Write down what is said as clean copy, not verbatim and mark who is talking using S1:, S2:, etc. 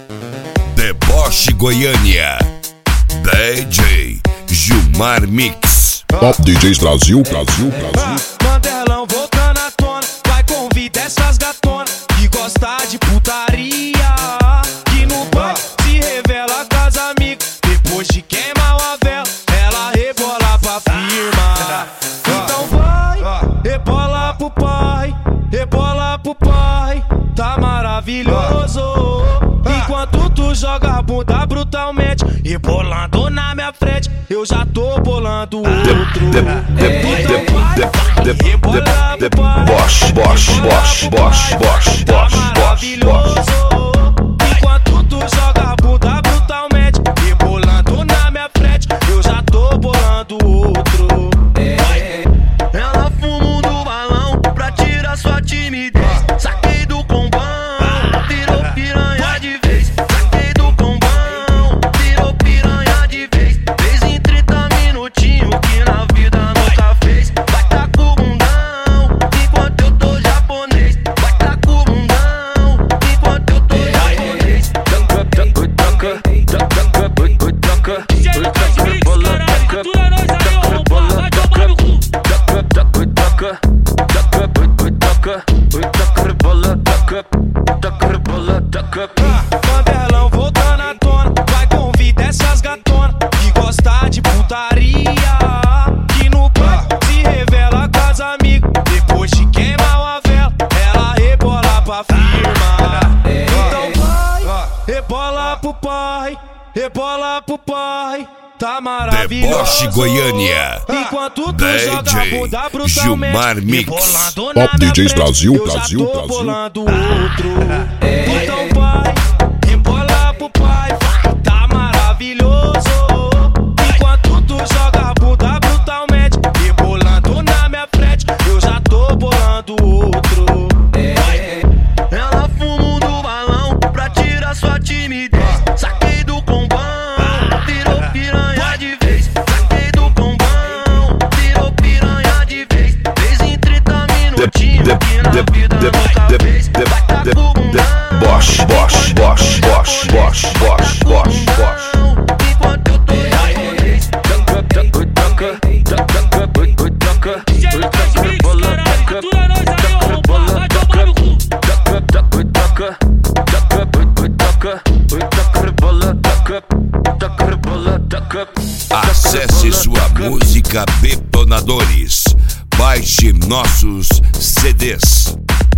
S1: Deboche Goiânia, DJ Gilmar Mix.
S2: Top DJs Brasil.
S3: Mandelão voltando à tona, vai convidar essas gatonas que gosta de putaria, que no banco se revela com as amigas. Depois de queimar uma vela, ela rebola pra firma. Então vai, rebola pro pai, tá maravilhoso. Enquanto tu joga a bunda brutalmente, rebolando na minha frente, eu já tô bolando outro. Então vai, rebola pro pai, tá maravilhoso. Enquanto tu joga a bunda brutalmente, rebolando na minha frente, eu já tô bolando outro.
S4: Ela fuma do balão pra tirar sua timidez. Saquei do combão, virou piranha de vez. Saquei do combão, virou piranha de vez. Fez em 30 minutinhos que na vida nunca fez. Vai tá com o bundão, enquanto eu tô japonês. Vai tá com o bundão, enquanto eu tô japonês.
S3: Mandelão voltando à tona, vai convidar essas gatonas que gosta de putaria, que no banco se revela com as amigas. Depois de queimar uma vela, ela rebola pra firma. Então vai, rebola pro pai, tá maravilhoso.
S1: Deboche Goiânia,
S3: Enquanto tu joga a bunda
S1: DJ Gilmar
S3: brutalmente,
S1: Mix.
S3: rebolando na
S2: Top
S3: minha
S2: DJs
S3: frente,
S2: Brasil.
S3: eu já tô bolando outro. Então vai, rebola pro pai, tá maravilhoso. Enquanto tu joga a bunda brutalmente, rebolando na minha frente, eu já tô bolando outro.
S4: Ela fuma do balão pra tirar sua timidez. Saquei do combão, virou piranha de vez. Saquei do combão, virou piranha de vez. Fez em 30 minutinhos que na vida nunca fez. Vai tá com o bundão, enquanto eu tô japonês.
S1: Acesse sua música Betonadores. Baixe nossos CDs.